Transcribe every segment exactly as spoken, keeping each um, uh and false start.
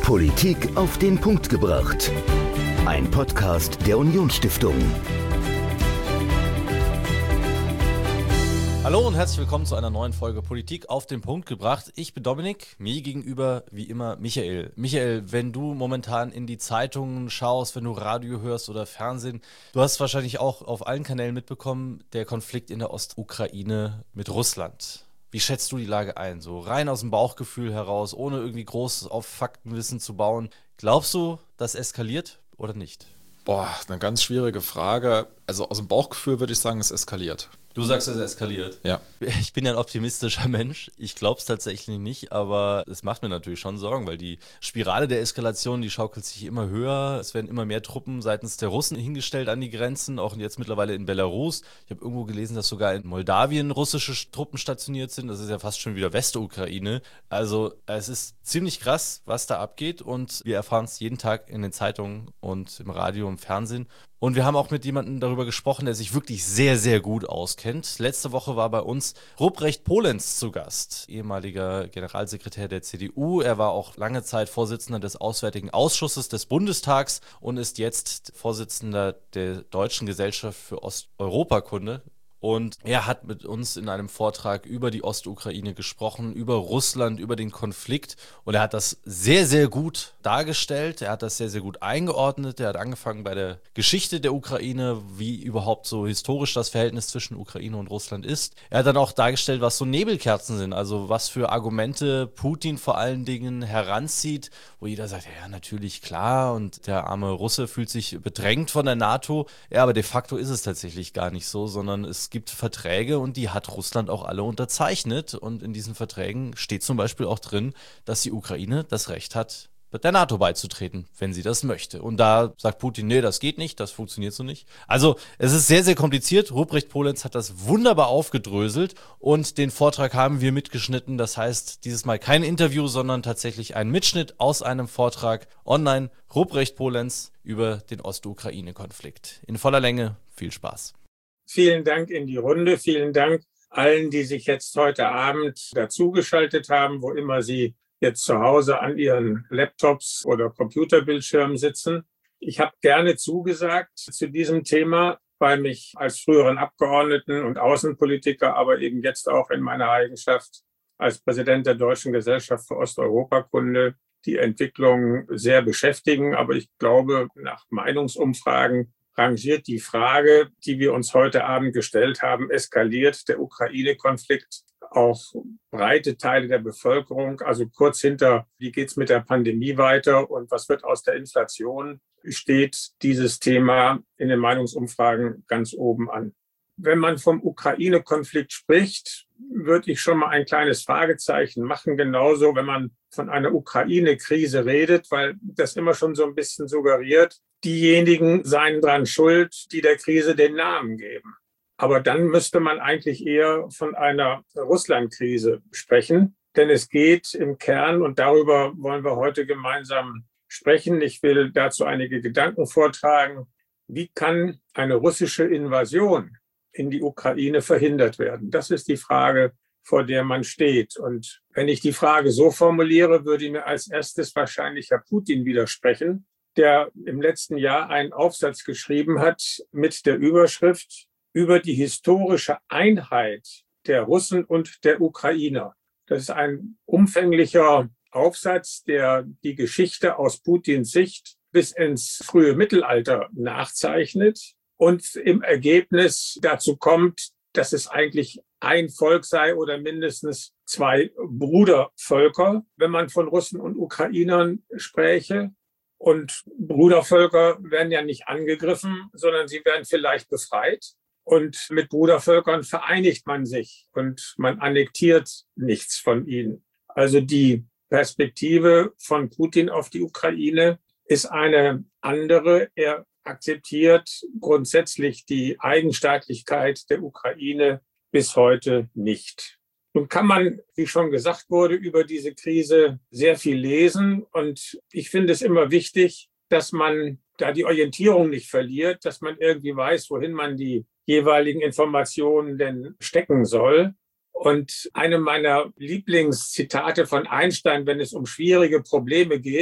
Politik auf den Punkt gebracht. Ein Podcast der Unionsstiftung. Hallo und herzlich willkommen zu einer neuen Folge Politik auf den Punkt gebracht. Ich bin Dominik, mir gegenüber wie immer Michael. Michael, wenn du momentan in die Zeitungen schaust, wenn du Radio hörst oder Fernsehen, du hast wahrscheinlich auch auf allen Kanälen mitbekommen, der Konflikt in der Ostukraine mit Russland. Wie schätzt du die Lage ein? So rein aus dem Bauchgefühl heraus, ohne irgendwie groß auf Faktenwissen zu bauen. Glaubst du, das eskaliert oder nicht? Boah, eine ganz schwierige Frage. Also aus dem Bauchgefühl würde ich sagen, es eskaliert. Du sagst, es eskaliert. Ja. Ich bin ja ein optimistischer Mensch. Ich glaube es tatsächlich nicht, aber es macht mir natürlich schon Sorgen, weil die Spirale der Eskalation, die schaukelt sich immer höher. Es werden immer mehr Truppen seitens der Russen hingestellt an die Grenzen, auch jetzt mittlerweile in Belarus. Ich habe irgendwo gelesen, dass sogar in Moldawien russische Truppen stationiert sind. Das ist ja fast schon wieder Westukraine. Also es ist ziemlich krass, was da abgeht, und wir erfahren es jeden Tag in den Zeitungen und im Radio und Fernsehen. Und wir haben auch mit jemandem darüber gesprochen, der sich wirklich sehr, sehr gut auskennt. Letzte Woche war bei uns Ruprecht Polenz zu Gast, ehemaliger Generalsekretär der C D U. Er war auch lange Zeit Vorsitzender des Auswärtigen Ausschusses des Bundestags und ist jetzt Vorsitzender der Deutschen Gesellschaft für Osteuropakunde. Und er hat mit uns in einem Vortrag über die Ostukraine gesprochen, über Russland, über den Konflikt. Und er hat das sehr, sehr gut dargestellt. Er hat das sehr, sehr gut eingeordnet. Er hat angefangen bei der Geschichte der Ukraine, wie überhaupt so historisch das Verhältnis zwischen Ukraine und Russland ist. Er hat dann auch dargestellt, was so Nebelkerzen sind, also was für Argumente Putin vor allen Dingen heranzieht, wo jeder sagt, ja, natürlich, klar, und der arme Russe fühlt sich bedrängt von der NATO. Ja, aber de facto ist es tatsächlich gar nicht so, sondern es gibt Verträge und die hat Russland auch alle unterzeichnet, und in diesen Verträgen steht zum Beispiel auch drin, dass die Ukraine das Recht hat, der NATO beizutreten, wenn sie das möchte. Und da sagt Putin, nee, das geht nicht, das funktioniert so nicht. Also es ist sehr, sehr kompliziert. Ruprecht Polenz hat das wunderbar aufgedröselt und den Vortrag haben wir mitgeschnitten. Das heißt, dieses Mal kein Interview, sondern tatsächlich ein Mitschnitt aus einem Vortrag online. Ruprecht Polenz über den Ostukraine-Konflikt. In voller Länge, viel Spaß. Vielen Dank in die Runde. Vielen Dank allen, die sich jetzt heute Abend dazugeschaltet haben, wo immer sie jetzt zu Hause an ihren Laptops oder Computerbildschirmen sitzen. Ich habe gerne zugesagt zu diesem Thema, weil mich als früheren Abgeordneten und Außenpolitiker, aber eben jetzt auch in meiner Eigenschaft als Präsident der Deutschen Gesellschaft für Osteuropakunde die Entwicklung sehr beschäftigen. Aber ich glaube, nach Meinungsumfragen rangiert die Frage, die wir uns heute Abend gestellt haben, eskaliert der Ukraine-Konflikt auch breite Teile der Bevölkerung, also kurz hinter, wie geht's mit der Pandemie weiter und was wird aus der Inflation, steht dieses Thema in den Meinungsumfragen ganz oben an. Wenn man vom Ukraine-Konflikt spricht, würde ich schon mal ein kleines Fragezeichen machen, genauso wenn man von einer Ukraine-Krise redet, weil das immer schon so ein bisschen suggeriert, diejenigen seien dran schuld, die der Krise den Namen geben. Aber dann müsste man eigentlich eher von einer Russland-Krise sprechen, denn es geht im Kern, und darüber wollen wir heute gemeinsam sprechen. Ich will dazu einige Gedanken vortragen. Wie kann eine russische Invasion in die Ukraine verhindert werden? Das ist die Frage, vor der man steht. Und wenn ich die Frage so formuliere, würde mir als erstes wahrscheinlich Herr Putin widersprechen, der im letzten Jahr einen Aufsatz geschrieben hat mit der Überschrift über die historische Einheit der Russen und der Ukrainer. Das ist ein umfänglicher Aufsatz, der die Geschichte aus Putins Sicht bis ins frühe Mittelalter nachzeichnet und im Ergebnis dazu kommt, dass es eigentlich ein Volk sei oder mindestens zwei Brudervölker, wenn man von Russen und Ukrainern spräche. Und Brudervölker werden ja nicht angegriffen, sondern sie werden vielleicht befreit. Und mit Brudervölkern vereinigt man sich und man annektiert nichts von ihnen. Also die Perspektive von Putin auf die Ukraine ist eine andere. Er akzeptiert grundsätzlich die Eigenstaatlichkeit der Ukraine bis heute nicht. Nun kann man, wie schon gesagt wurde, über diese Krise sehr viel lesen. Und ich finde es immer wichtig, dass man da die Orientierung nicht verliert, dass man irgendwie weiß, wohin man die jeweiligen Informationen denn stecken soll. Und eine meiner Lieblingszitate von Einstein, wenn es um schwierige Probleme geht,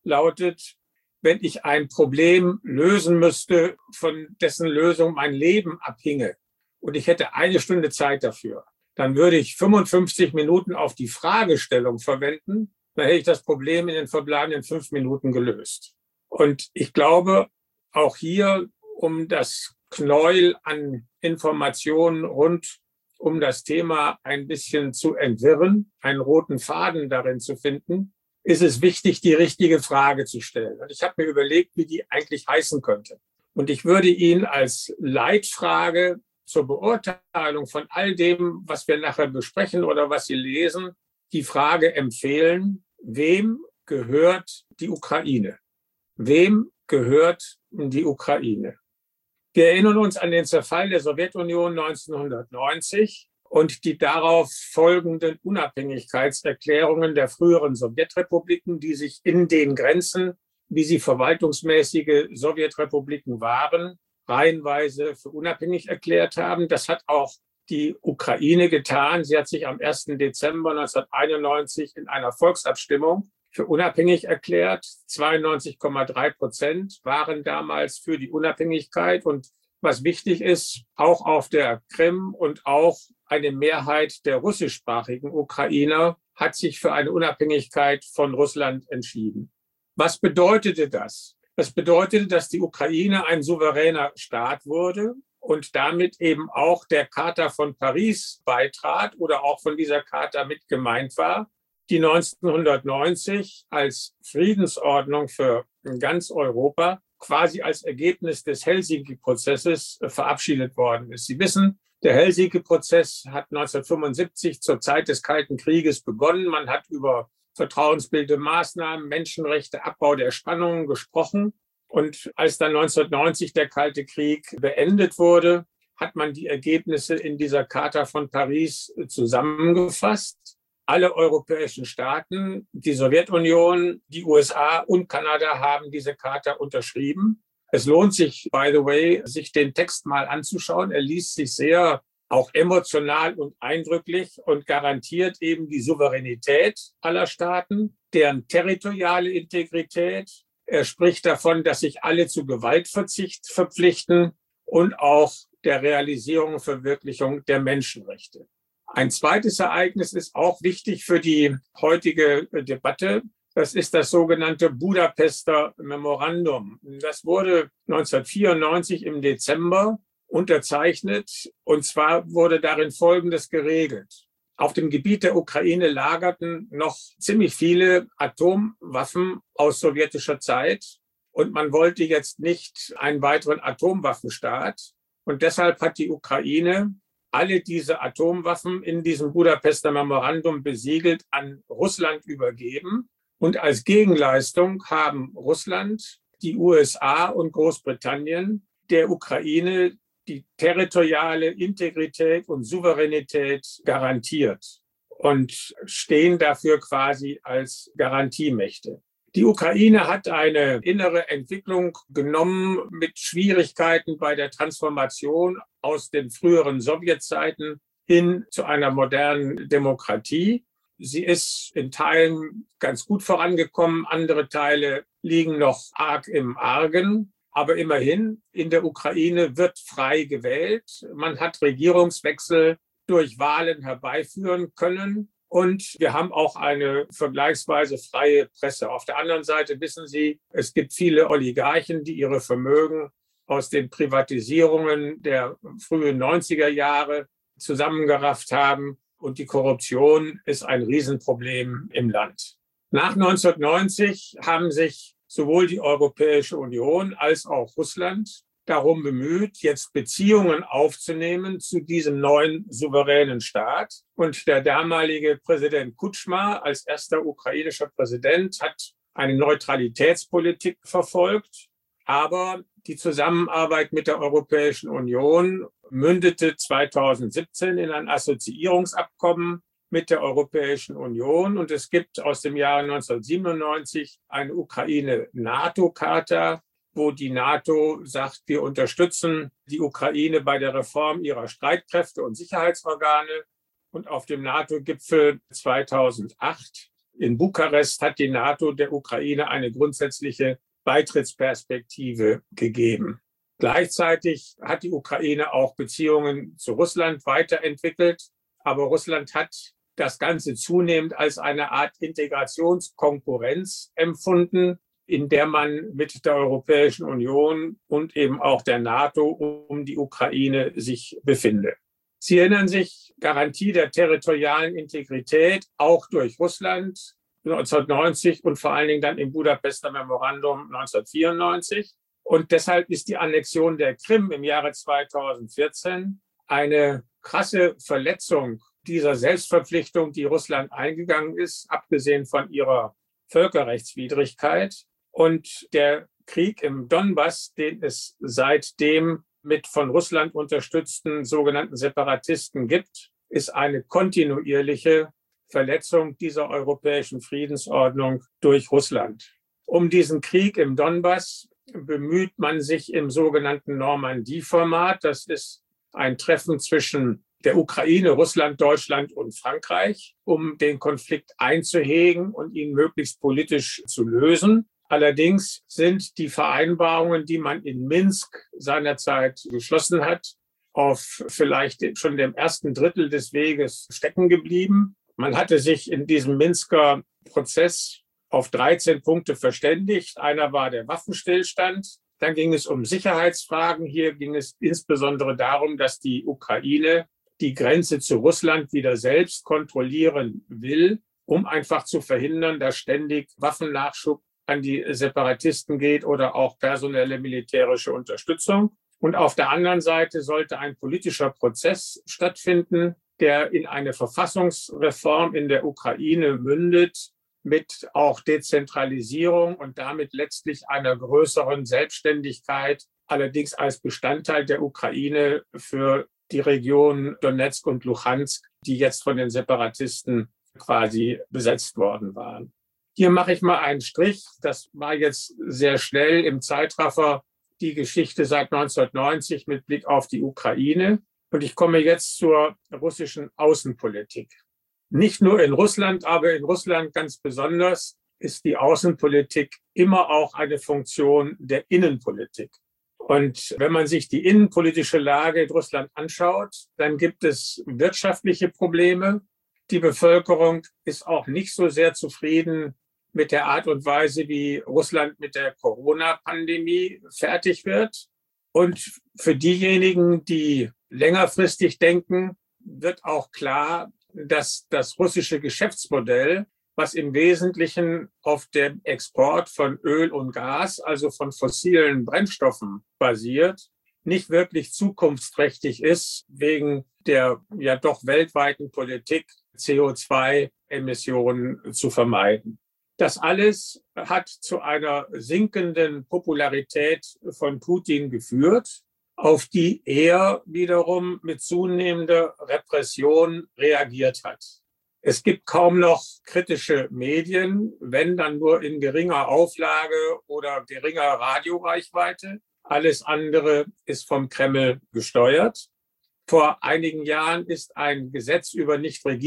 lautet, wenn ich ein Problem lösen müsste, von dessen Lösung mein Leben abhinge und ich hätte eine Stunde Zeit dafür, dann würde ich fünfundfünfzig Minuten auf die Fragestellung verwenden, dann hätte ich das Problem in den verbleibenden fünf Minuten gelöst. Und ich glaube, auch hier, um das Knäuel an Informationen rund um das Thema ein bisschen zu entwirren, einen roten Faden darin zu finden, ist es wichtig, die richtige Frage zu stellen. Und ich habe mir überlegt, wie die eigentlich heißen könnte. Und ich würde Ihnen als Leitfrage zur Beurteilung von all dem, was wir nachher besprechen oder was Sie lesen, die Frage empfehlen: Wem gehört die Ukraine? Wem gehört die Ukraine? Wir erinnern uns an den Zerfall der Sowjetunion neunzehnhundertneunzig und die darauf folgenden Unabhängigkeitserklärungen der früheren Sowjetrepubliken, die sich in den Grenzen, wie sie verwaltungsmäßige Sowjetrepubliken waren, reihenweise für unabhängig erklärt haben. Das hat auch die Ukraine getan. Sie hat sich am ersten Dezember neunzehnhunderteinundneunzig in einer Volksabstimmung für unabhängig erklärt. zweiundneunzig Komma drei Prozent waren damals für die Unabhängigkeit. Und was wichtig ist, auch auf der Krim und auch eine Mehrheit der russischsprachigen Ukrainer hat sich für eine Unabhängigkeit von Russland entschieden. Was bedeutete das? Das bedeutete, dass die Ukraine ein souveräner Staat wurde und damit eben auch der Charta von Paris beitrat oder auch von dieser Charta mit gemeint war, die neunzehnhundertneunzig als Friedensordnung für ganz Europa quasi als Ergebnis des Helsinki-Prozesses verabschiedet worden ist. Sie wissen, der Helsinki-Prozess hat neunzehnhundertfünfundsiebzig zur Zeit des Kalten Krieges begonnen. Man hat über vertrauensbildende Maßnahmen, Menschenrechte, Abbau der Spannungen gesprochen. Und als dann neunzehnhundertneunzig der Kalte Krieg beendet wurde, hat man die Ergebnisse in dieser Charta von Paris zusammengefasst. Alle europäischen Staaten, die Sowjetunion, die U S A und Kanada haben diese Charta unterschrieben. Es lohnt sich, by the way, sich den Text mal anzuschauen. Er liest sich sehr auch emotional und eindrücklich und garantiert eben die Souveränität aller Staaten, deren territoriale Integrität. Er spricht davon, dass sich alle zu Gewaltverzicht verpflichten und auch der Realisierung und Verwirklichung der Menschenrechte. Ein zweites Ereignis ist auch wichtig für die heutige Debatte. Das ist das sogenannte Budapester Memorandum. Das wurde neunzehnhundertvierundneunzig im Dezember unterzeichnet. Und zwar wurde darin Folgendes geregelt. Auf dem Gebiet der Ukraine lagerten noch ziemlich viele Atomwaffen aus sowjetischer Zeit. Und man wollte jetzt nicht einen weiteren Atomwaffenstaat. Und deshalb hat die Ukraine alle diese Atomwaffen in diesem Budapester Memorandum besiegelt an Russland übergeben. Und als Gegenleistung haben Russland, die U S A und Großbritannien der Ukraine die territoriale Integrität und Souveränität garantiert und stehen dafür quasi als Garantiemächte. Die Ukraine hat eine innere Entwicklung genommen mit Schwierigkeiten bei der Transformation aus den früheren Sowjetzeiten hin zu einer modernen Demokratie. Sie ist in Teilen ganz gut vorangekommen, andere Teile liegen noch arg im Argen. Aber immerhin, in der Ukraine wird frei gewählt. Man hat Regierungswechsel durch Wahlen herbeiführen können. Und wir haben auch eine vergleichsweise freie Presse. Auf der anderen Seite wissen Sie, es gibt viele Oligarchen, die ihre Vermögen aus den Privatisierungen der frühen neunziger Jahre zusammengerafft haben. Und die Korruption ist ein Riesenproblem im Land. Nach neunzehnhundertneunzig haben sich sowohl die Europäische Union als auch Russland darum bemüht, jetzt Beziehungen aufzunehmen zu diesem neuen souveränen Staat. Und der damalige Präsident Kutschma als erster ukrainischer Präsident hat eine Neutralitätspolitik verfolgt. Aber die Zusammenarbeit mit der Europäischen Union mündete zweitausendsiebzehn in ein Assoziierungsabkommen mit der Europäischen Union. Und es gibt aus dem Jahre neunzehnhundertsiebenundneunzig eine Ukraine-NATO-Charta, wo die NATO sagt, wir unterstützen die Ukraine bei der Reform ihrer Streitkräfte und Sicherheitsorgane. Und auf dem NATO-Gipfel zweitausendacht in Bukarest hat die NATO der Ukraine eine grundsätzliche Beitrittsperspektive gegeben. Gleichzeitig hat die Ukraine auch Beziehungen zu Russland weiterentwickelt. Aber Russland hat das Ganze zunehmend als eine Art Integrationskonkurrenz empfunden, in der man mit der Europäischen Union und eben auch der NATO um die Ukraine sich befinde. Sie erinnern sich, Garantie der territorialen Integrität auch durch Russland neunzehnhundertneunzig und vor allen Dingen dann im Budapester Memorandum neunzehnhundertvierundneunzig. Und deshalb ist die Annexion der Krim im Jahre zweitausendvierzehn eine krasse Verletzung dieser Selbstverpflichtung, die Russland eingegangen ist, abgesehen von ihrer Völkerrechtswidrigkeit. Und der Krieg im Donbass, den es seitdem mit von Russland unterstützten sogenannten Separatisten gibt, ist eine kontinuierliche Verletzung dieser europäischen Friedensordnung durch Russland. Um diesen Krieg im Donbass bemüht man sich im sogenannten Normandie-Format. Das ist ein Treffen zwischen der Ukraine, Russland, Deutschland und Frankreich, um den Konflikt einzuhegen und ihn möglichst politisch zu lösen. Allerdings sind die Vereinbarungen, die man in Minsk seinerzeit geschlossen hat, auf vielleicht schon dem ersten Drittel des Weges stecken geblieben. Man hatte sich in diesem Minsker Prozess auf dreizehn Punkte verständigt. Einer war der Waffenstillstand. Dann ging es um Sicherheitsfragen. Hier ging es insbesondere darum, dass die Ukraine die Grenze zu Russland wieder selbst kontrollieren will, um einfach zu verhindern, dass ständig Waffennachschub an die Separatisten geht oder auch personelle militärische Unterstützung. Und auf der anderen Seite sollte ein politischer Prozess stattfinden, der in eine Verfassungsreform in der Ukraine mündet, mit auch Dezentralisierung und damit letztlich einer größeren Selbstständigkeit, allerdings als Bestandteil der Ukraine für die Region Donetsk und Luhansk, die jetzt von den Separatisten quasi besetzt worden waren. Hier mache ich mal einen Strich. Das war jetzt sehr schnell im Zeitraffer die Geschichte seit neunzehnhundertneunzig mit Blick auf die Ukraine. Und ich komme jetzt zur russischen Außenpolitik. Nicht nur in Russland, aber in Russland ganz besonders ist die Außenpolitik immer auch eine Funktion der Innenpolitik. Und wenn man sich die innenpolitische Lage in Russland anschaut, dann gibt es wirtschaftliche Probleme. Die Bevölkerung ist auch nicht so sehr zufrieden mit der Art und Weise, wie Russland mit der Corona-Pandemie fertig wird. Und für diejenigen, die längerfristig denken, wird auch klar, dass das russische Geschäftsmodell, was im Wesentlichen auf dem Export von Öl und Gas, also von fossilen Brennstoffen basiert, nicht wirklich zukunftsträchtig ist wegen der ja doch weltweiten Politik, C O zwei Emissionen zu vermeiden. Das alles hat zu einer sinkenden Popularität von Putin geführt, auf die er wiederum mit zunehmender Repression reagiert hat. Es gibt kaum noch kritische Medien, wenn dann nur in geringer Auflage oder geringer Radioreichweite. Alles andere ist vom Kreml gesteuert. Vor einigen Jahren ist ein Gesetz über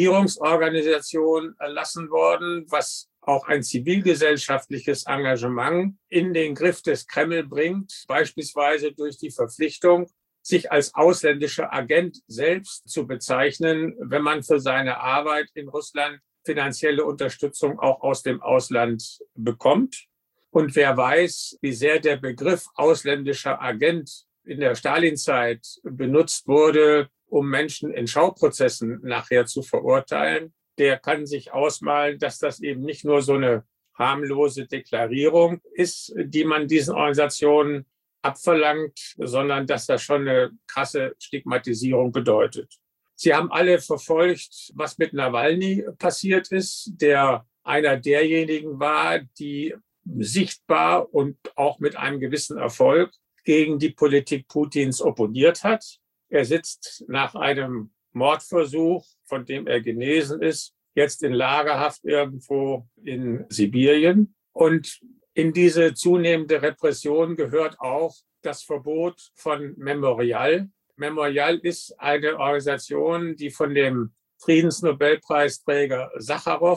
Nichtregierungsorganisationen erlassen worden, was auch ein zivilgesellschaftliches Engagement in den Griff des Kreml bringt, beispielsweise durch die Verpflichtung, sich als ausländischer Agent selbst zu bezeichnen, wenn man für seine Arbeit in Russland finanzielle Unterstützung auch aus dem Ausland bekommt. Und wer weiß, wie sehr der Begriff ausländischer Agent in der Stalinzeit benutzt wurde, um Menschen in Schauprozessen nachher zu verurteilen, der kann sich ausmalen, dass das eben nicht nur so eine harmlose Deklarierung ist, die man diesen Organisationen abverlangt, sondern dass das schon eine krasse Stigmatisierung bedeutet. Sie haben alle verfolgt, was mit Nawalny passiert ist, der einer derjenigen war, die sichtbar und auch mit einem gewissen Erfolg gegen die Politik Putins opponiert hat. Er sitzt nach einem Mordversuch, von dem er genesen ist, jetzt in Lagerhaft irgendwo in Sibirien. Und in diese zunehmende Repression gehört auch das Verbot von Memorial. Memorial ist eine Organisation, die von dem Friedensnobelpreisträger Sacharow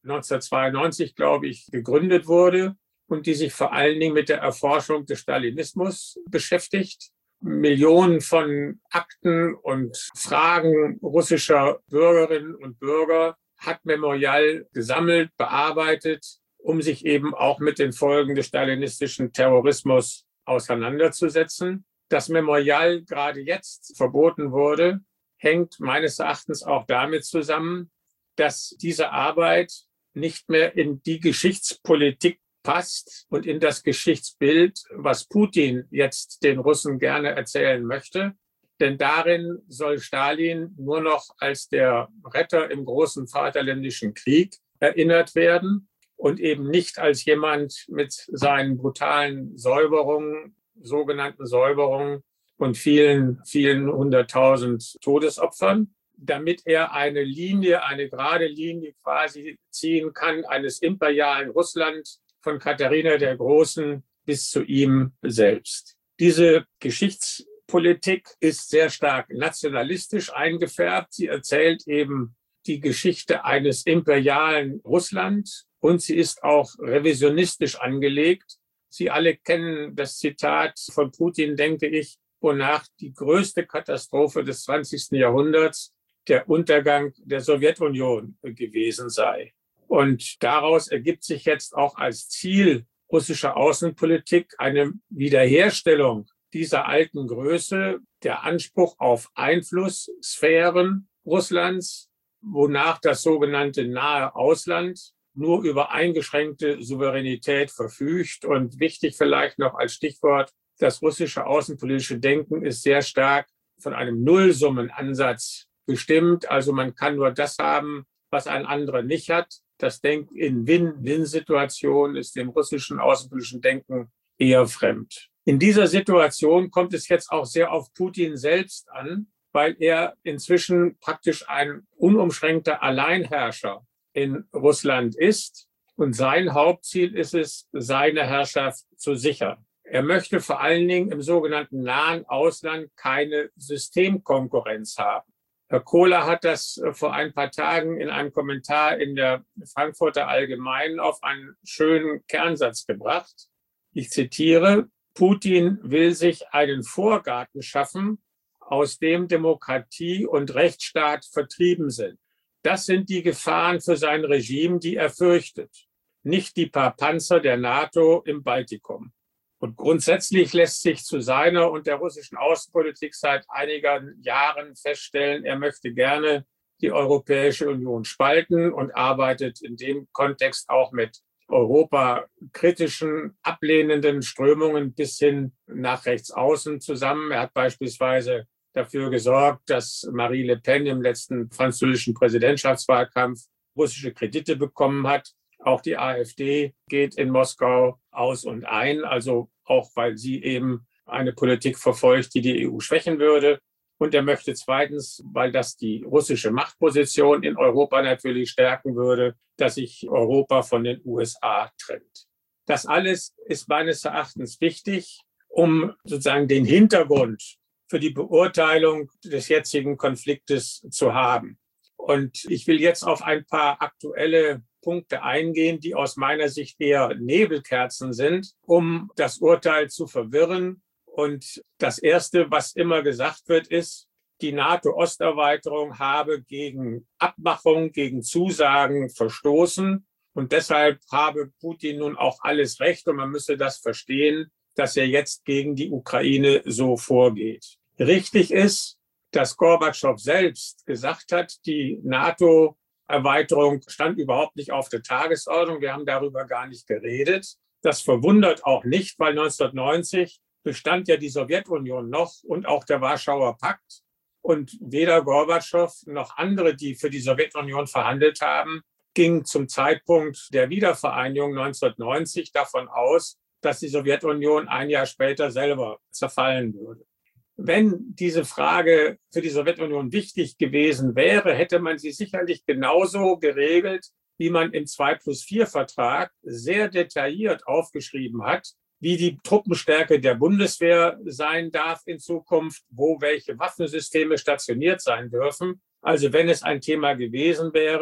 neunzehnhundertzweiundneunzig, glaube ich, gegründet wurde und die sich vor allen Dingen mit der Erforschung des Stalinismus beschäftigt. Millionen von Akten und Fragen russischer Bürgerinnen und Bürger hat Memorial gesammelt, bearbeitet, um sich eben auch mit den Folgen des stalinistischen Terrorismus auseinanderzusetzen. Dass Memorial gerade jetzt verboten wurde, hängt meines Erachtens auch damit zusammen, dass diese Arbeit nicht mehr in die Geschichtspolitik passt und in das Geschichtsbild, was Putin jetzt den Russen gerne erzählen möchte. Denn darin soll Stalin nur noch als der Retter im großen Vaterländischen Krieg erinnert werden und eben nicht als jemand mit seinen brutalen Säuberungen, sogenannten Säuberungen und vielen, vielen hunderttausend Todesopfern, damit er eine Linie, eine gerade Linie quasi ziehen kann eines imperialen Russland von Katharina der Großen bis zu ihm selbst. Diese Geschichtspolitik ist sehr stark nationalistisch eingefärbt. Sie erzählt eben die Geschichte eines imperialen Russland und sie ist auch revisionistisch angelegt. Sie alle kennen das Zitat von Putin, denke ich, wonach die größte Katastrophe des zwanzigsten Jahrhunderts der Untergang der Sowjetunion gewesen sei. Und daraus ergibt sich jetzt auch als Ziel russischer Außenpolitik eine Wiederherstellung dieser alten Größe, der Anspruch auf Einflusssphären Russlands, wonach das sogenannte nahe Ausland nur über eingeschränkte Souveränität verfügt. Und wichtig vielleicht noch als Stichwort, das russische außenpolitische Denken ist sehr stark von einem Nullsummenansatz bestimmt. Also man kann nur das haben, was ein anderer nicht hat. Das Denken in Win-Win-Situationen ist dem russischen außenpolitischen Denken eher fremd. In dieser Situation kommt es jetzt auch sehr auf Putin selbst an, weil er inzwischen praktisch ein unumschränkter Alleinherrscher in Russland ist. Und sein Hauptziel ist es, seine Herrschaft zu sichern. Er möchte vor allen Dingen im sogenannten nahen Ausland keine Systemkonkurrenz haben. Herr Kohler hat das vor ein paar Tagen in einem Kommentar in der Frankfurter Allgemeinen auf einen schönen Kernsatz gebracht. Ich zitiere: Putin will sich einen Vorgarten schaffen, aus dem Demokratie und Rechtsstaat vertrieben sind. Das sind die Gefahren für sein Regime, die er fürchtet, nicht die paar Panzer der NATO im Baltikum. Und grundsätzlich lässt sich zu seiner und der russischen Außenpolitik seit einigen Jahren feststellen, er möchte gerne die Europäische Union spalten und arbeitet in dem Kontext auch mit europakritischen, ablehnenden Strömungen bis hin nach rechts außen zusammen. Er hat beispielsweise dafür gesorgt, dass Marie Le Pen im letzten französischen Präsidentschaftswahlkampf russische Kredite bekommen hat. Auch die AfD geht in Moskau aus und ein, also auch weil sie eben eine Politik verfolgt, die die E U schwächen würde. Und er möchte zweitens, weil das die russische Machtposition in Europa natürlich stärken würde, dass sich Europa von den U S A trennt. Das alles ist meines Erachtens wichtig, um sozusagen den Hintergrund für die Beurteilung des jetzigen Konfliktes zu haben. Und ich will jetzt auf ein paar aktuelle Punkte eingehen, die aus meiner Sicht eher Nebelkerzen sind, um das Urteil zu verwirren. Und das Erste, was immer gesagt wird, ist, die NATO-Osterweiterung habe gegen Abmachung, gegen Zusagen verstoßen. Und deshalb habe Putin nun auch alles Recht. Und man müsse das verstehen, dass er jetzt gegen die Ukraine so vorgeht. Richtig ist, dass Gorbatschow selbst gesagt hat, die NATO-Erweiterung stand überhaupt nicht auf der Tagesordnung. Wir haben darüber gar nicht geredet. Das verwundert auch nicht, weil neunzehnhundertneunzig bestand ja die Sowjetunion noch und auch der Warschauer Pakt. Und weder Gorbatschow noch andere, die für die Sowjetunion verhandelt haben, gingen zum Zeitpunkt der Wiedervereinigung neunzehnhundertneunzig davon aus, dass die Sowjetunion ein Jahr später selber zerfallen würde. Wenn diese Frage für die Sowjetunion wichtig gewesen wäre, hätte man sie sicherlich genauso geregelt, wie man im zwei plus vier Vertrag sehr detailliert aufgeschrieben hat, wie die Truppenstärke der Bundeswehr sein darf in Zukunft, wo welche Waffensysteme stationiert sein dürfen. Also wenn es ein Thema gewesen wäre,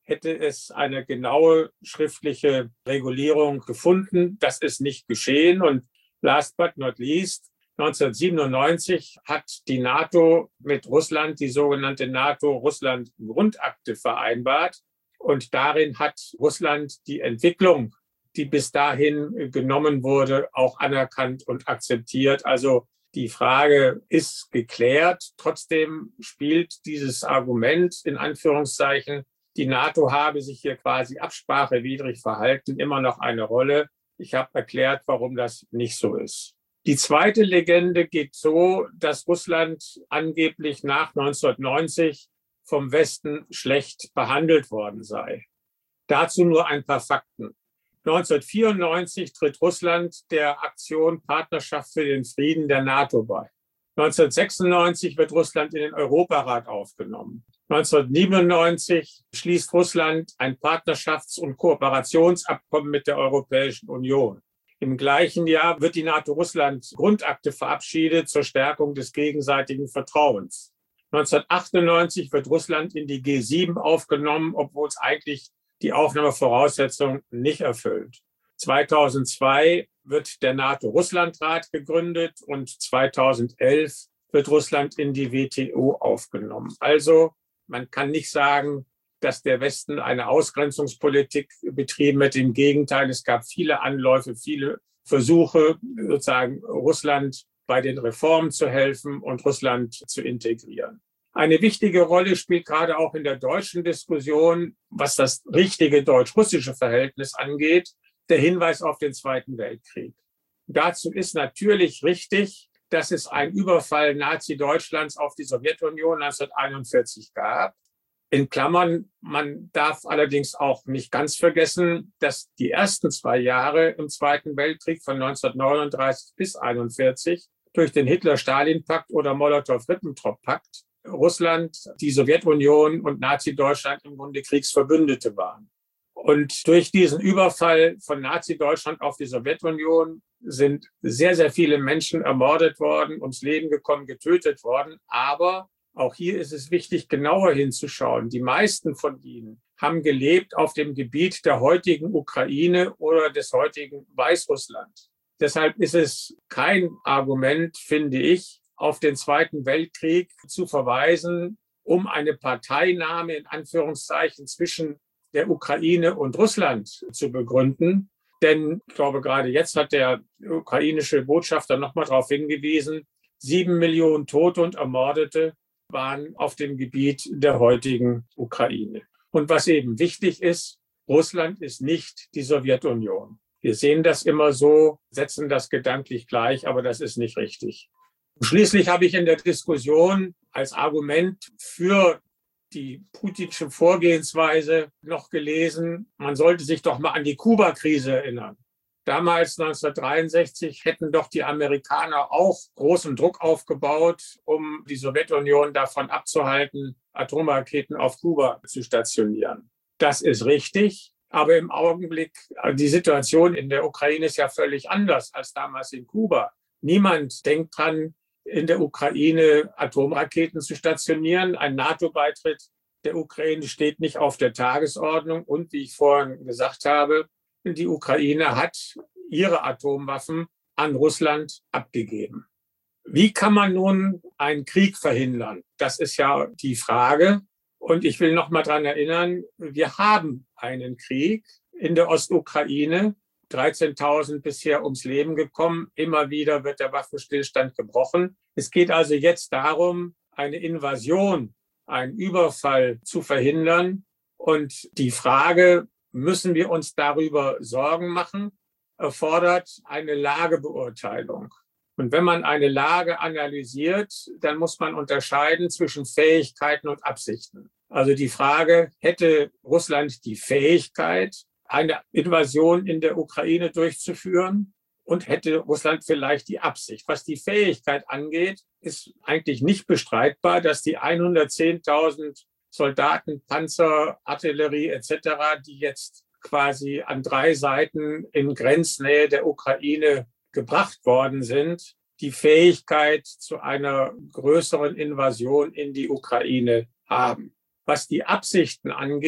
hätte es eine genaue schriftliche Regulierung gefunden. Das ist nicht geschehen. Und last but not least, neunzehnhundertsiebenundneunzig hat die NATO mit Russland die sogenannte NATO-Russland-Grundakte vereinbart. Und darin hat Russland die Entwicklung, die bis dahin genommen wurde, auch anerkannt und akzeptiert. Also die Frage ist geklärt. Trotzdem spielt dieses Argument in Anführungszeichen, die NATO habe sich hier quasi absprachewidrig verhalten, immer noch eine Rolle. Ich habe erklärt, warum das nicht so ist. Die zweite Legende geht so, dass Russland angeblich nach neunzehnhundertneunzig vom Westen schlecht behandelt worden sei. Dazu nur ein paar Fakten. neunzehnhundertvierundneunzig tritt Russland der Aktion Partnerschaft für den Frieden der NATO bei. neunzehnhundertsechsundneunzig wird Russland in den Europarat aufgenommen. neunzehnhundertsiebenundneunzig schließt Russland ein Partnerschafts- und Kooperationsabkommen mit der Europäischen Union. Im gleichen Jahr wird die NATO-Russland-Grundakte verabschiedet zur Stärkung des gegenseitigen Vertrauens. neunzehnhundertachtundneunzig wird Russland in die G sieben aufgenommen, obwohl es eigentlich die Aufnahmevoraussetzung nicht erfüllt. zweitausendzwei wird der NATO-Russland-Rat gegründet und zweitausendelf wird Russland in die W T O aufgenommen. Also man kann nicht sagen, dass der Westen eine Ausgrenzungspolitik betrieben hat. Im Gegenteil, es gab viele Anläufe, viele Versuche, sozusagen Russland bei den Reformen zu helfen und Russland zu integrieren. Eine wichtige Rolle spielt gerade auch in der deutschen Diskussion, was das richtige deutsch-russische Verhältnis angeht, der Hinweis auf den Zweiten Weltkrieg. Dazu ist natürlich richtig, dass es einen Überfall Nazi-Deutschlands auf die Sowjetunion neunzehnhunderteinundvierzig gab. In Klammern, man darf allerdings auch nicht ganz vergessen, dass die ersten zwei Jahre im Zweiten Weltkrieg von neunzehnhundertneununddreißig bis einundvierzig durch den Hitler-Stalin-Pakt oder Molotow-Ribbentrop-Pakt Russland, die Sowjetunion und Nazi-Deutschland im Grunde Kriegsverbündete waren. Und durch diesen Überfall von Nazi-Deutschland auf die Sowjetunion sind sehr, sehr viele Menschen ermordet worden, ums Leben gekommen, getötet worden. Aber auch hier ist es wichtig, genauer hinzuschauen. Die meisten von ihnen haben gelebt auf dem Gebiet der heutigen Ukraine oder des heutigen Weißrussland. Deshalb ist es kein Argument, finde ich, auf den Zweiten Weltkrieg zu verweisen, um eine Parteinahme in Anführungszeichen zwischen der Ukraine und Russland zu begründen. Denn ich glaube, gerade jetzt hat der ukrainische Botschafter nochmal darauf hingewiesen, sieben Millionen Tote und Ermordete waren auf dem Gebiet der heutigen Ukraine. Und was eben wichtig ist, Russland ist nicht die Sowjetunion. Wir sehen das immer so, setzen das gedanklich gleich, aber das ist nicht richtig. Schließlich habe ich in der Diskussion als Argument für die putinsche Vorgehensweise noch gelesen, man sollte sich doch mal an die Kuba-Krise erinnern. Damals neunzehnhundertdreiundsechzig hätten doch die Amerikaner auch großen Druck aufgebaut, um die Sowjetunion davon abzuhalten, Atomraketen auf Kuba zu stationieren. Das ist richtig, aber im Augenblick, die Situation in der Ukraine ist ja völlig anders als damals in Kuba. Niemand denkt dran, in der Ukraine Atomraketen zu stationieren. Ein NATO-Beitritt der Ukraine steht nicht auf der Tagesordnung. Und wie ich vorhin gesagt habe, die Ukraine hat ihre Atomwaffen an Russland abgegeben. Wie kann man nun einen Krieg verhindern? Das ist ja die Frage. Und ich will noch mal daran erinnern, wir haben einen Krieg in der Ostukraine. dreizehntausend bisher ums Leben gekommen. Immer wieder wird der Waffenstillstand gebrochen. Es geht also jetzt darum, eine Invasion, einen Überfall zu verhindern. Und die Frage, müssen wir uns darüber Sorgen machen, erfordert eine Lagebeurteilung. Und wenn man eine Lage analysiert, dann muss man unterscheiden zwischen Fähigkeiten und Absichten. Also die Frage, hätte Russland die Fähigkeit, eine Invasion in der Ukraine durchzuführen, und hätte Russland vielleicht die Absicht? Was die Fähigkeit angeht, ist eigentlich nicht bestreitbar, dass die hundertzehntausend Soldaten, Panzer, Artillerie et cetera, die jetzt quasi an drei Seiten in Grenznähe der Ukraine gebracht worden sind, die Fähigkeit zu einer größeren Invasion in die Ukraine haben. Was die Absichten angeht,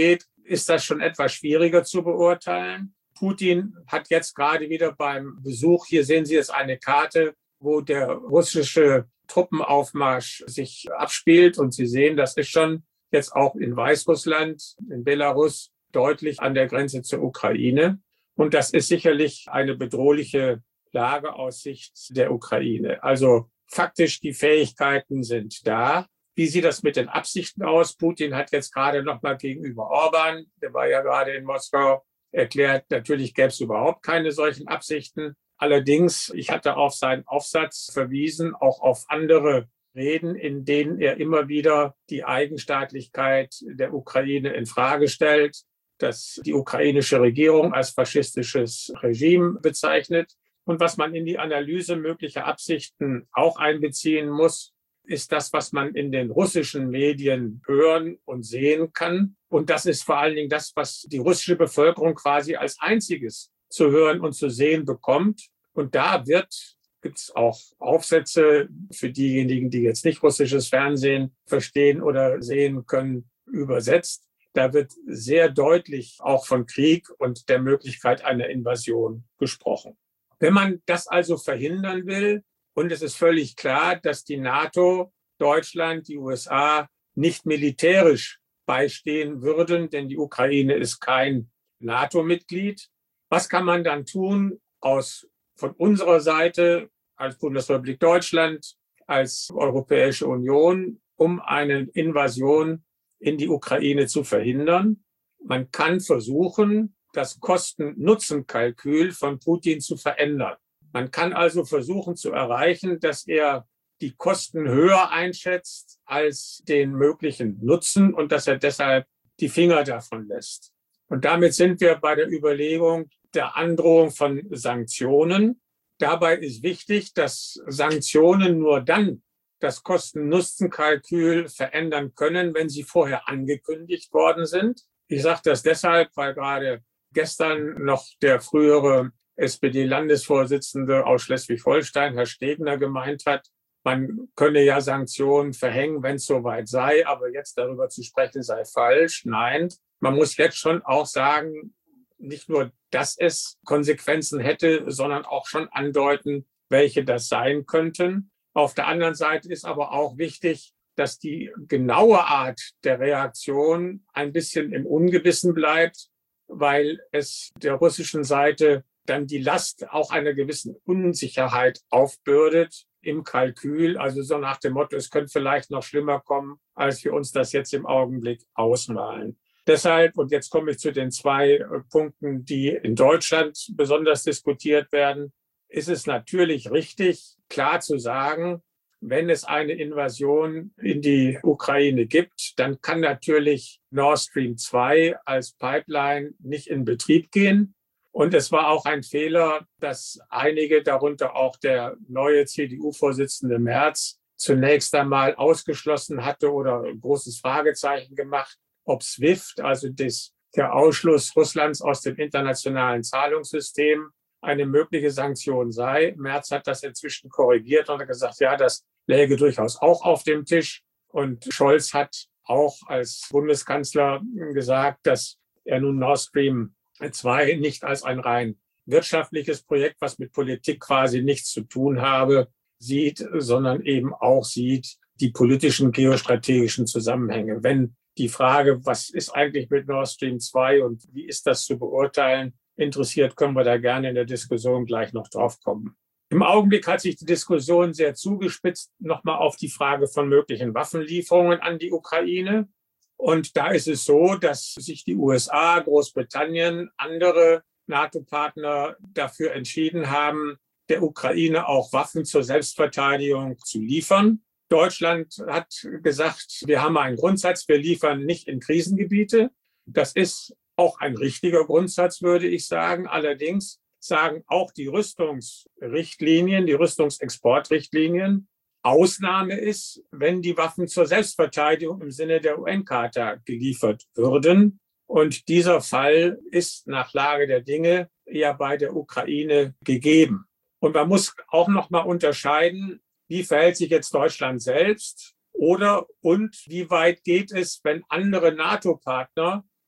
ist das schon etwas schwieriger zu beurteilen. Putin hat jetzt gerade wieder beim Besuch, hier sehen Sie jetzt eine Karte, wo der russische Truppenaufmarsch sich abspielt. Und Sie sehen, das ist schon jetzt auch in Weißrussland, in Belarus, deutlich an der Grenze zur Ukraine. Und das ist sicherlich eine bedrohliche Lage aus Sicht der Ukraine. Also faktisch, die Fähigkeiten sind da. Wie sieht das mit den Absichten aus? Putin hat jetzt gerade noch mal gegenüber Orban, der war ja gerade in Moskau, erklärt, natürlich gäbe es überhaupt keine solchen Absichten. Allerdings, ich hatte auf seinen Aufsatz verwiesen, auch auf andere Reden, in denen er immer wieder die Eigenstaatlichkeit der Ukraine in Frage stellt, dass die ukrainische Regierung als faschistisches Regime bezeichnet. Und was man in die Analyse möglicher Absichten auch einbeziehen muss, ist das, was man in den russischen Medien hören und sehen kann. Und das ist vor allen Dingen das, was die russische Bevölkerung quasi als einziges zu hören und zu sehen bekommt. Und da wird, gibt es auch Aufsätze für diejenigen, die jetzt nicht russisches Fernsehen verstehen oder sehen können, übersetzt. Da wird sehr deutlich auch von Krieg und der Möglichkeit einer Invasion gesprochen. Wenn man das also verhindern will, und es ist völlig klar, dass die NATO, Deutschland, die U S A nicht militärisch beistehen würden, denn die Ukraine ist kein NATO-Mitglied. Was kann man dann tun aus, von unserer Seite als Bundesrepublik Deutschland, als Europäische Union, um eine Invasion in die Ukraine zu verhindern? Man kann versuchen, das Kosten-Nutzen-Kalkül von Putin zu verändern. Man kann also versuchen zu erreichen, dass er die Kosten höher einschätzt als den möglichen Nutzen und dass er deshalb die Finger davon lässt. Und damit sind wir bei der Überlegung der Androhung von Sanktionen. Dabei ist wichtig, dass Sanktionen nur dann das Kosten-Nutzen-Kalkül verändern können, wenn sie vorher angekündigt worden sind. Ich sage das deshalb, weil gerade gestern noch der frühere S P D-Landesvorsitzende aus Schleswig-Holstein, Herr Stegner, gemeint hat, man könne ja Sanktionen verhängen, wenn es soweit sei, aber jetzt darüber zu sprechen sei falsch. Nein, man muss jetzt schon auch sagen, nicht nur, dass es Konsequenzen hätte, sondern auch schon andeuten, welche das sein könnten. Auf der anderen Seite ist aber auch wichtig, dass die genaue Art der Reaktion ein bisschen im Ungewissen bleibt, weil es der russischen Seite dann die Last auch einer gewissen Unsicherheit aufbürdet im Kalkül. Also so nach dem Motto, es könnte vielleicht noch schlimmer kommen, als wir uns das jetzt im Augenblick ausmalen. Deshalb, und jetzt komme ich zu den zwei Punkten, die in Deutschland besonders diskutiert werden, ist es natürlich richtig, klar zu sagen, wenn es eine Invasion in die Ukraine gibt, dann kann natürlich Nord Stream zwei als Pipeline nicht in Betrieb gehen. Und es war auch ein Fehler, dass einige, darunter auch der neue C D U-Vorsitzende Merz, zunächst einmal ausgeschlossen hatte oder ein großes Fragezeichen gemacht, ob SWIFT, also das, der Ausschluss Russlands aus dem internationalen Zahlungssystem, eine mögliche Sanktion sei. Merz hat das inzwischen korrigiert und hat gesagt, ja, das läge durchaus auch auf dem Tisch. Und Scholz hat auch als Bundeskanzler gesagt, dass er nun Nord Stream zwei nicht als ein rein wirtschaftliches Projekt, was mit Politik quasi nichts zu tun habe, sieht, sondern eben auch sieht die politischen, geostrategischen Zusammenhänge. Wenn die Frage, was ist eigentlich mit Nord Stream zwei und wie ist das zu beurteilen, interessiert, können wir da gerne in der Diskussion gleich noch drauf kommen. Im Augenblick hat sich die Diskussion sehr zugespitzt, nochmal auf die Frage von möglichen Waffenlieferungen an die Ukraine. Und da ist es so, dass sich die U S A, Großbritannien, andere NATO-Partner dafür entschieden haben, der Ukraine auch Waffen zur Selbstverteidigung zu liefern. Deutschland hat gesagt, wir haben einen Grundsatz, wir liefern nicht in Krisengebiete. Das ist auch ein richtiger Grundsatz, würde ich sagen. Allerdings sagen auch die Rüstungsrichtlinien, die Rüstungsexportrichtlinien, Ausnahme ist, wenn die Waffen zur Selbstverteidigung im Sinne der U N-Charta geliefert würden. Und dieser Fall ist nach Lage der Dinge ja bei der Ukraine gegeben. Und man muss auch noch mal unterscheiden, wie verhält sich jetzt Deutschland selbst oder und wie weit geht es, wenn andere NATO-Partner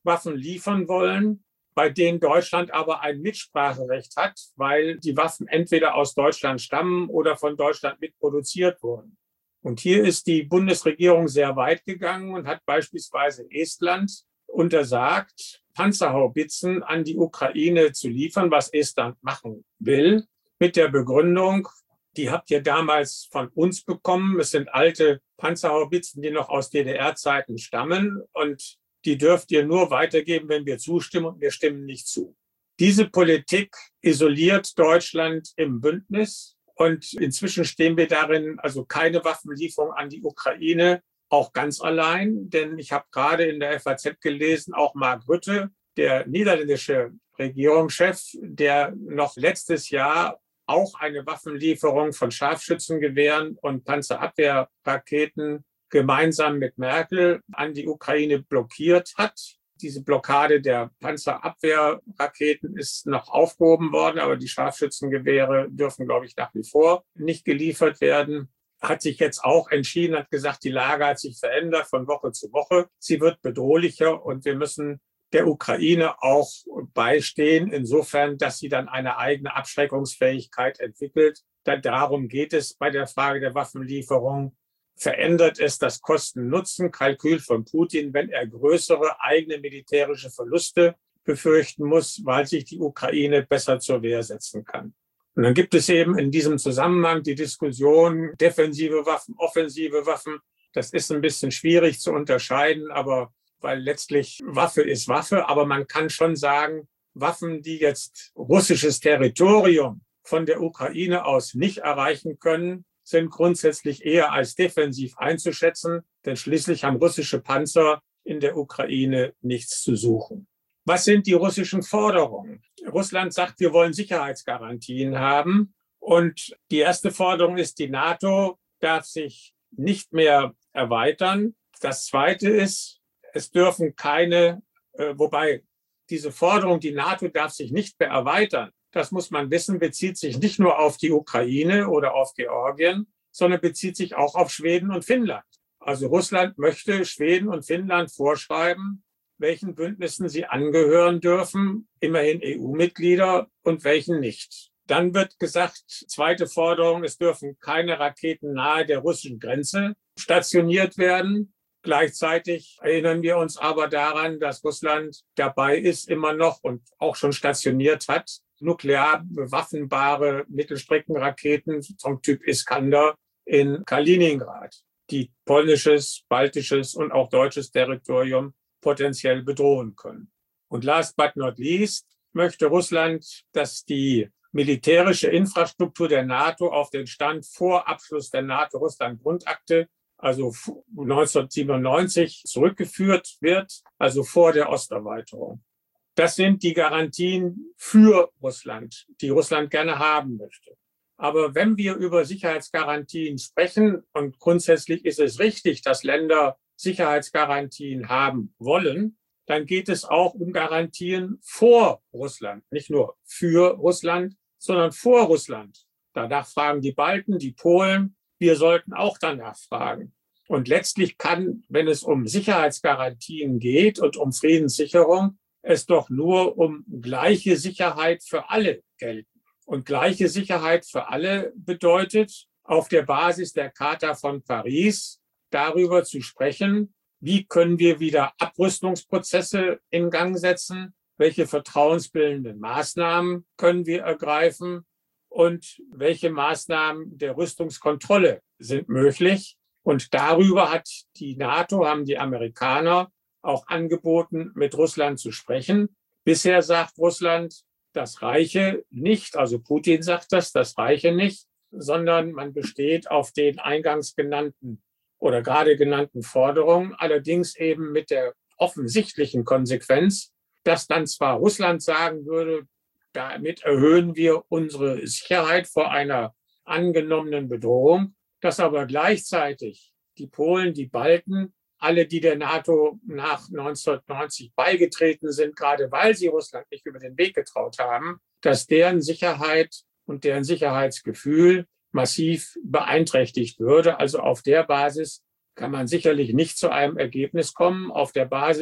Waffen liefern wollen, bei denen Deutschland aber ein Mitspracherecht hat, weil die Waffen entweder aus Deutschland stammen oder von Deutschland mitproduziert wurden. Und hier ist die Bundesregierung sehr weit gegangen und hat beispielsweise Estland untersagt, Panzerhaubitzen an die Ukraine zu liefern, was Estland machen will, mit der Begründung, die habt ihr damals von uns bekommen. Es sind alte Panzerhaubitzen, die noch aus D D R-Zeiten stammen und die dürft ihr nur weitergeben, wenn wir zustimmen, und wir stimmen nicht zu. Diese Politik isoliert Deutschland im Bündnis und inzwischen stehen wir darin, also keine Waffenlieferung an die Ukraine, auch ganz allein, denn ich habe gerade in der F A Z gelesen, auch Mark Rutte, der niederländische Regierungschef, der noch letztes Jahr auch eine Waffenlieferung von Scharfschützengewehren und Panzerabwehrraketen gemeinsam mit Merkel an die Ukraine blockiert hat. Diese Blockade der Panzerabwehrraketen ist noch aufgehoben worden, aber die Scharfschützengewehre dürfen, glaube ich, nach wie vor nicht geliefert werden. Hat sich jetzt auch entschieden, hat gesagt, die Lage hat sich verändert von Woche zu Woche. Sie wird bedrohlicher und wir müssen der Ukraine auch beistehen, insofern, dass sie dann eine eigene Abschreckungsfähigkeit entwickelt. Darum geht es bei der Frage der Waffenlieferung. Verändert es das Kosten-Nutzen-Kalkül von Putin, wenn er größere eigene militärische Verluste befürchten muss, weil sich die Ukraine besser zur Wehr setzen kann? Und dann gibt es eben in diesem Zusammenhang die Diskussion defensive Waffen, offensive Waffen. Das ist ein bisschen schwierig zu unterscheiden, aber weil letztlich Waffe ist Waffe. Aber man kann schon sagen, Waffen, die jetzt russisches Territorium von der Ukraine aus nicht erreichen können, sind grundsätzlich eher als defensiv einzuschätzen, denn schließlich haben russische Panzer in der Ukraine nichts zu suchen. Was sind die russischen Forderungen? Russland sagt, wir wollen Sicherheitsgarantien haben. Und die erste Forderung ist, die NATO darf sich nicht mehr erweitern. Das zweite ist, es dürfen keine, äh, wobei diese Forderung, die NATO darf sich nicht mehr erweitern, das muss man wissen, bezieht sich nicht nur auf die Ukraine oder auf Georgien, sondern bezieht sich auch auf Schweden und Finnland. Also Russland möchte Schweden und Finnland vorschreiben, welchen Bündnissen sie angehören dürfen, immerhin E U-Mitglieder, und welchen nicht. Dann wird gesagt, zweite Forderung, es dürfen keine Raketen nahe der russischen Grenze stationiert werden. Gleichzeitig erinnern wir uns aber daran, dass Russland dabei ist, immer noch und auch schon stationiert hat, nuklear bewaffnbare Mittelstreckenraketen vom Typ Iskander in Kaliningrad, die polnisches, baltisches und auch deutsches Territorium potenziell bedrohen können. Und last but not least möchte Russland, dass die militärische Infrastruktur der NATO auf den Stand vor Abschluss der NATO-Russland-Grundakte, also neunzehnhundertsiebenundneunzig, zurückgeführt wird, also vor der Osterweiterung. Das sind die Garantien für Russland, die Russland gerne haben möchte. Aber wenn wir über Sicherheitsgarantien sprechen, und grundsätzlich ist es richtig, dass Länder Sicherheitsgarantien haben wollen, dann geht es auch um Garantien vor Russland, nicht nur für Russland, sondern vor Russland. Danach fragen die Balten, die Polen. Wir sollten auch danach fragen. Und letztlich kann, wenn es um Sicherheitsgarantien geht und um Friedenssicherung, es doch nur um gleiche Sicherheit für alle gelten. Und gleiche Sicherheit für alle bedeutet, auf der Basis der Charta von Paris darüber zu sprechen, wie können wir wieder Abrüstungsprozesse in Gang setzen, welche vertrauensbildenden Maßnahmen können wir ergreifen und welche Maßnahmen der Rüstungskontrolle sind möglich. Und darüber hat die NATO, haben die Amerikaner auch angeboten, mit Russland zu sprechen. Bisher sagt Russland, das reiche nicht, also Putin sagt das, das reiche nicht, sondern man besteht auf den eingangs genannten oder gerade genannten Forderungen, allerdings eben mit der offensichtlichen Konsequenz, dass dann zwar Russland sagen würde, damit erhöhen wir unsere Sicherheit vor einer angenommenen Bedrohung, dass aber gleichzeitig die Polen, die Balten, alle, die der NATO nach neunzehnhundertneunzig beigetreten sind, gerade weil sie Russland nicht über den Weg getraut haben, dass deren Sicherheit und deren Sicherheitsgefühl massiv beeinträchtigt würde. Also auf der Basis kann man sicherlich nicht zu einem Ergebnis kommen. Auf der Basis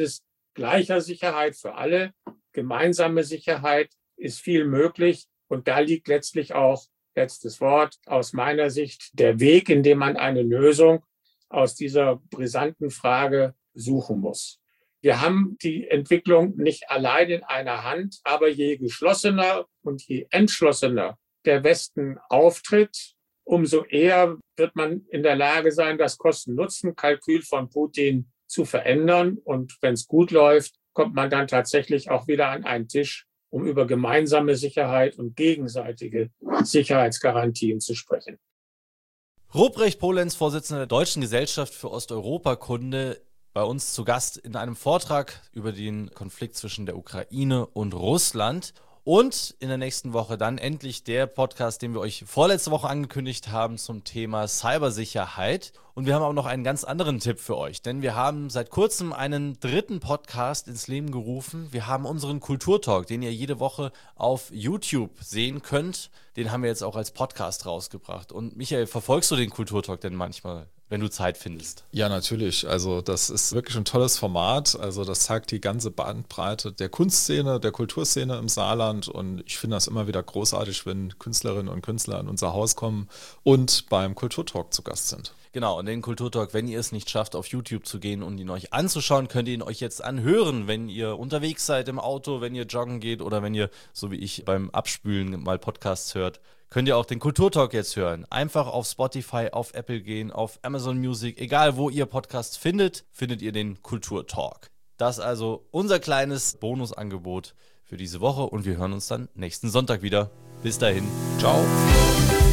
gleicher Sicherheit für alle, gemeinsame Sicherheit ist viel möglich. Und da liegt letztlich auch, letztes Wort, aus meiner Sicht der Weg, in dem man eine Lösung aus dieser brisanten Frage suchen muss. Wir haben die Entwicklung nicht allein in einer Hand, aber je geschlossener und je entschlossener der Westen auftritt, umso eher wird man in der Lage sein, das Kosten-Nutzen-Kalkül von Putin zu verändern. Und wenn es gut läuft, kommt man dann tatsächlich auch wieder an einen Tisch, um über gemeinsame Sicherheit und gegenseitige Sicherheitsgarantien zu sprechen. Ruprecht Polenz, Vorsitzender der Deutschen Gesellschaft für Osteuropakunde, bei uns zu Gast in einem Vortrag über den Konflikt zwischen der Ukraine und Russland. Und in der nächsten Woche dann endlich der Podcast, den wir euch vorletzte Woche angekündigt haben zum Thema Cybersicherheit. Und wir haben auch noch einen ganz anderen Tipp für euch, denn wir haben seit kurzem einen dritten Podcast ins Leben gerufen. Wir haben unseren Kulturtalk, den ihr jede Woche auf YouTube sehen könnt. Den haben wir jetzt auch als Podcast rausgebracht. Und Michael, verfolgst du den Kulturtalk denn manchmal, wenn du Zeit findest? Ja, natürlich. Also das ist wirklich ein tolles Format. Also das zeigt die ganze Bandbreite der Kunstszene, der Kulturszene im Saarland. Und ich finde das immer wieder großartig, wenn Künstlerinnen und Künstler in unser Haus kommen und beim Kulturtalk zu Gast sind. Genau, und den Kulturtalk, wenn ihr es nicht schafft, auf YouTube zu gehen und ihn euch anzuschauen, könnt ihr ihn euch jetzt anhören, wenn ihr unterwegs seid im Auto, wenn ihr joggen geht oder wenn ihr, so wie ich, beim Abspülen mal Podcasts hört. Könnt ihr auch den Kulturtalk jetzt hören. Einfach auf Spotify, auf Apple gehen, auf Amazon Music, egal wo ihr Podcasts findet, findet ihr den Kulturtalk. Das ist also unser kleines Bonusangebot für diese Woche und wir hören uns dann nächsten Sonntag wieder. Bis dahin. Ciao.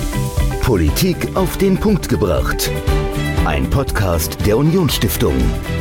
Politik auf den Punkt gebracht. Ein Podcast der Unionsstiftung.